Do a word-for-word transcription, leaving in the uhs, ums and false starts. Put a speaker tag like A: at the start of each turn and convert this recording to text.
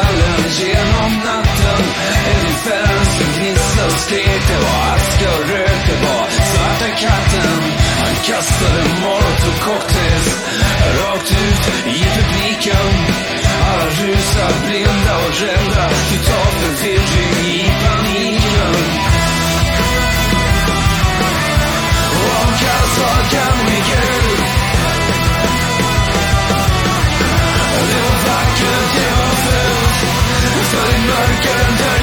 A: kvällen genom natten. En fönster gnissla och skrek, det var aska och rök, det var svarta katten. Han kastade molotov cocktails rakt ut i publiken. Alla rusar blinda och rädda, total förvirring i paniken. Och han sa kan vi gud, det var vackert, det var fult, för i mörkret där